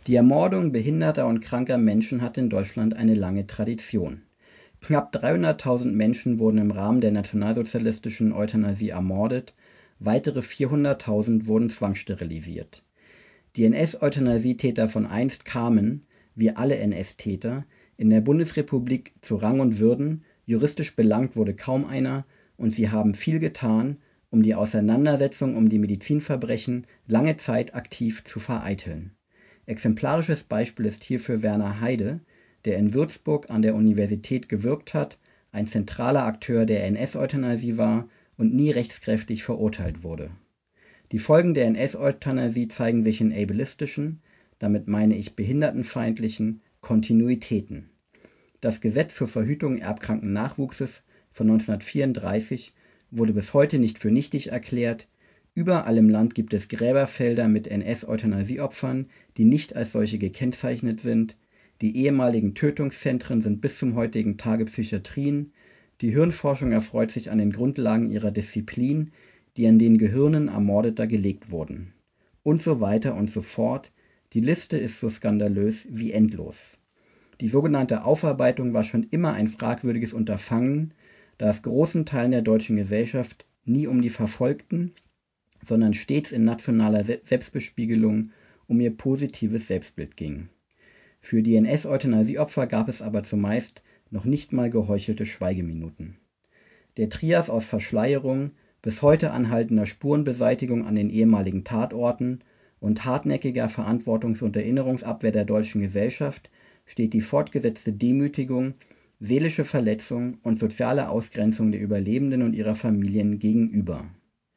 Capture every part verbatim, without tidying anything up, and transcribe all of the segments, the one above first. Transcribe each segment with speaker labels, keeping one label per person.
Speaker 1: Die Ermordung behinderter und kranker Menschen hat in Deutschland eine lange Tradition. Knapp dreihunderttausend Menschen wurden im Rahmen der nationalsozialistischen Euthanasie ermordet, weitere vierhunderttausend wurden zwangssterilisiert. Die N S-Euthanasietäter von einst kamen, wie alle N S-Täter, in der Bundesrepublik zu Rang und Würden, juristisch belangt wurde kaum einer, und sie haben viel getan, um die Auseinandersetzung um die Medizinverbrechen lange Zeit aktiv zu vereiteln. Exemplarisches Beispiel ist hierfür Werner Heide, der in Würzburg an der Universität gewirkt hat, ein zentraler Akteur der N S-Euthanasie war und nie rechtskräftig verurteilt wurde. Die Folgen der N S-Euthanasie zeigen sich in ableistischen, damit meine ich behindertenfeindlichen, Kontinuitäten. Das Gesetz zur Verhütung erbkranken Nachwuchses von neunzehnhundertvierunddreißig wurde bis heute nicht für nichtig erklärt. Überall im Land gibt es Gräberfelder mit N S-Euthanasieopfern, die nicht als solche gekennzeichnet sind. Die ehemaligen Tötungszentren sind bis zum heutigen Tage Psychiatrien. Die Hirnforschung erfreut sich an den Grundlagen ihrer Disziplin, die an den Gehirnen Ermordeter gelegt wurden. Und so weiter und so fort. Die Liste ist so skandalös wie endlos. Die sogenannte Aufarbeitung war schon immer ein fragwürdiges Unterfangen, da es großen Teilen der deutschen Gesellschaft nie um die Verfolgten, sondern stets in nationaler Selbstbespiegelung um ihr positives Selbstbild ging. Für die N S-Euthanasieopfer gab es aber zumeist noch nicht mal geheuchelte Schweigeminuten. Der Trias aus Verschleierung, bis heute anhaltender Spurenbeseitigung an den ehemaligen Tatorten und hartnäckiger Verantwortungs- und Erinnerungsabwehr der deutschen Gesellschaft steht die fortgesetzte Demütigung, seelische Verletzung und soziale Ausgrenzung der Überlebenden und ihrer Familien gegenüber.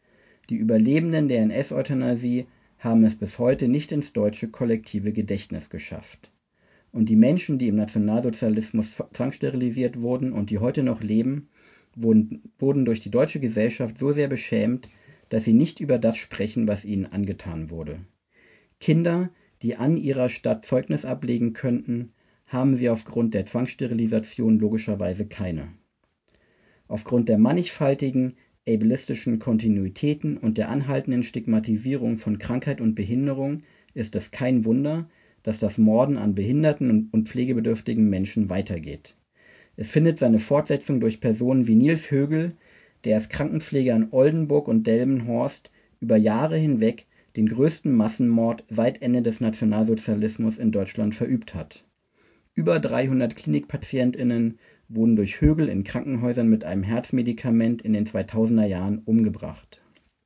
Speaker 1: Die Überlebenden der N S-Euthanasie haben es bis heute nicht ins deutsche kollektive Gedächtnis geschafft. Und die Menschen, die im Nationalsozialismus zwangssterilisiert wurden und die heute noch leben, wurden, wurden durch die deutsche Gesellschaft so sehr beschämt, dass sie nicht über das sprechen, was ihnen angetan wurde. Kinder, die an ihrer Stadt Zeugnis ablegen könnten, haben sie aufgrund der Zwangssterilisation logischerweise keine. Aufgrund der mannigfaltigen, ableistischen Kontinuitäten und der anhaltenden Stigmatisierung von Krankheit und Behinderung ist es kein Wunder, dass das Morden an behinderten und pflegebedürftigen Menschen weitergeht. Es findet seine Fortsetzung durch Personen wie Nils Högel, der als Krankenpfleger in Oldenburg und Delmenhorst über Jahre hinweg den größten Massenmord seit Ende des Nationalsozialismus in Deutschland verübt hat. Über dreihundert KlinikpatientInnen wurden durch Högel in Krankenhäusern mit einem Herzmedikament in den zweitausender Jahren umgebracht.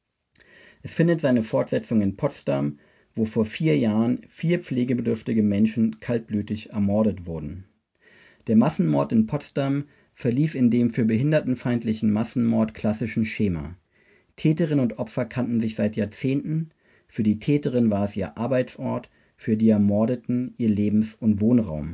Speaker 1: Es findet seine Fortsetzung in Potsdam, wo vor vier Jahren vier pflegebedürftige Menschen kaltblütig ermordet wurden. Der Massenmord in Potsdam verlief in dem für behindertenfeindlichen Massenmord klassischen Schema. Täterin und Opfer kannten sich seit Jahrzehnten, für die Täterin war es ihr Arbeitsort, für die Ermordeten ihr Lebens- und Wohnraum.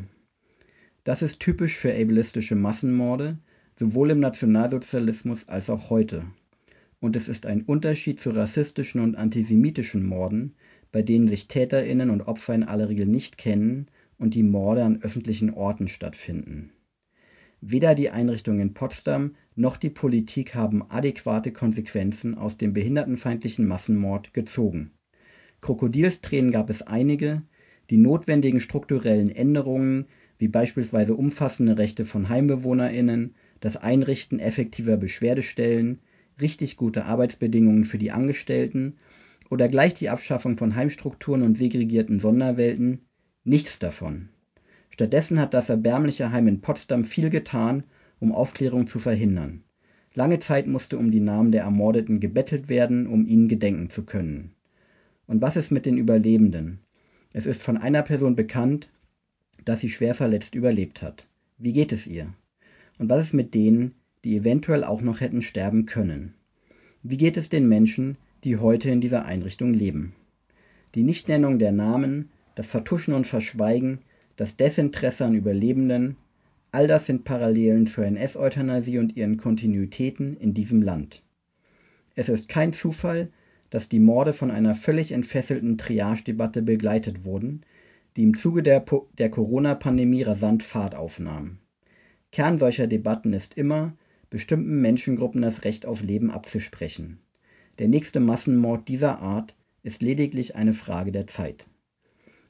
Speaker 1: Das ist typisch für ableistische Massenmorde, sowohl im Nationalsozialismus als auch heute. Und es ist ein Unterschied zu rassistischen und antisemitischen Morden, bei denen sich TäterInnen und Opfer in aller Regel nicht kennen und die Morde an öffentlichen Orten stattfinden. Weder die Einrichtung in Potsdam noch die Politik haben adäquate Konsequenzen aus dem behindertenfeindlichen Massenmord gezogen. Krokodilstränen gab es einige, die notwendigen strukturellen Änderungen, wie beispielsweise umfassende Rechte von HeimbewohnerInnen, das Einrichten effektiver Beschwerdestellen, richtig gute Arbeitsbedingungen für die Angestellten oder gleich die Abschaffung von Heimstrukturen und segregierten Sonderwelten, nichts davon. Stattdessen hat das erbärmliche Heim in Potsdam viel getan, um Aufklärung zu verhindern. Lange Zeit musste um die Namen der Ermordeten gebettelt werden, um ihnen gedenken zu können. Und was ist mit den Überlebenden? Es ist von einer Person bekannt, dass sie schwer verletzt überlebt hat. Wie geht es ihr? Und was ist mit denen, die eventuell auch noch hätten sterben können? Wie geht es den Menschen, die heute in dieser Einrichtung leben? Die Nichtnennung der Namen, das Vertuschen und Verschweigen, das Desinteresse an Überlebenden, all das sind Parallelen zur N S-Euthanasie und ihren Kontinuitäten in diesem Land. Es ist kein Zufall, dass die Morde von einer völlig entfesselten Triage-Debatte begleitet wurden, die im Zuge der, po- der Corona-Pandemie rasant Fahrt aufnahm. Kern solcher Debatten ist immer, bestimmten Menschengruppen das Recht auf Leben abzusprechen. Der nächste Massenmord dieser Art ist lediglich eine Frage der Zeit.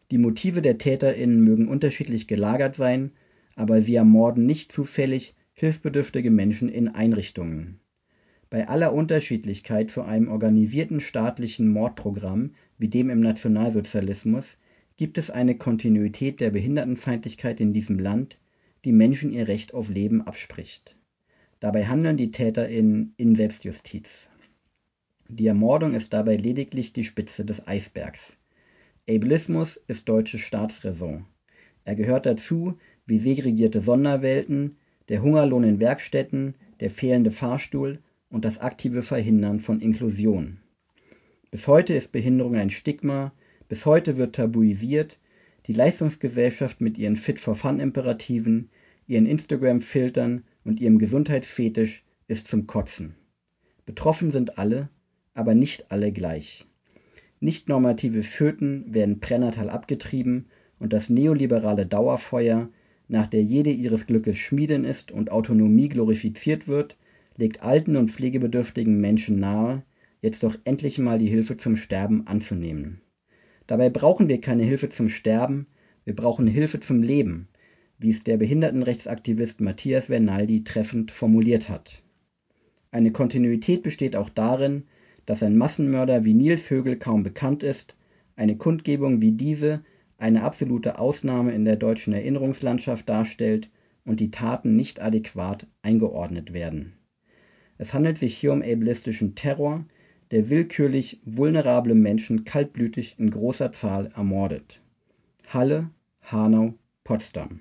Speaker 1: Die Motive der TäterInnen mögen unterschiedlich gelagert sein, aber sie ermorden nicht zufällig hilfsbedürftige Menschen in Einrichtungen. Bei aller Unterschiedlichkeit zu einem organisierten staatlichen Mordprogramm wie dem im Nationalsozialismus gibt es eine Kontinuität der Behindertenfeindlichkeit in diesem Land, die Menschen ihr Recht auf Leben abspricht. Dabei handeln die TäterInnen in Selbstjustiz. Die Ermordung ist dabei lediglich die Spitze des Eisbergs. Ableismus ist deutsche Staatsräson. Er gehört dazu wie segregierte Sonderwelten, der Hungerlohn in Werkstätten, der fehlende Fahrstuhl und das aktive Verhindern von Inklusion. Bis heute ist Behinderung ein Stigma, bis heute wird tabuisiert, die Leistungsgesellschaft mit ihren Fit-for-Fun-Imperativen, ihren Instagram-Filtern und ihrem Gesundheitsfetisch ist zum Kotzen. Betroffen sind alle, aber nicht alle gleich. Nicht-normative Föten werden pränatal abgetrieben und das neoliberale Dauerfeuer, nach der jede ihres Glückes Schmiedin ist und Autonomie glorifiziert wird, legt alten und pflegebedürftigen Menschen nahe, jetzt doch endlich mal die Hilfe zum Sterben anzunehmen. Dabei brauchen wir keine Hilfe zum Sterben, wir brauchen Hilfe zum Leben, wie es der Behindertenrechtsaktivist Matthias Vernaldi treffend formuliert hat. Eine Kontinuität besteht auch darin, dass ein Massenmörder wie Nils Högel kaum bekannt ist, eine Kundgebung wie diese eine absolute Ausnahme in der deutschen Erinnerungslandschaft darstellt und die Taten nicht adäquat eingeordnet werden. Es handelt sich hier um ableistischen Terror, der willkürlich vulnerable Menschen kaltblütig in großer Zahl ermordet. Halle, Hanau, Potsdam.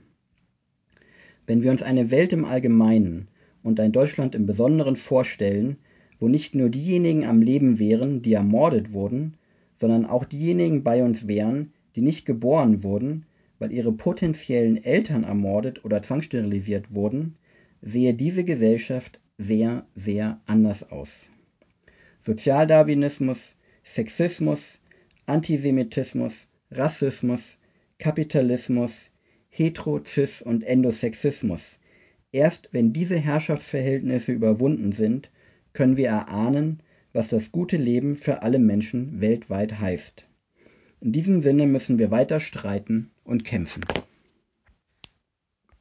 Speaker 1: Wenn wir uns eine Welt im Allgemeinen und ein Deutschland im Besonderen vorstellen, wo nicht nur diejenigen am Leben wären, die ermordet wurden, sondern auch diejenigen bei uns wären, die nicht geboren wurden, weil ihre potenziellen Eltern ermordet oder zwangssterilisiert wurden, sehe diese Gesellschaft sehr, sehr anders aus. Sozialdarwinismus, Sexismus, Antisemitismus, Rassismus, Kapitalismus, Hetero-, Cis- und Endosexismus. Erst wenn diese Herrschaftsverhältnisse überwunden sind, können wir erahnen, was das gute Leben für alle Menschen weltweit heißt. In diesem Sinne müssen wir weiter streiten und kämpfen.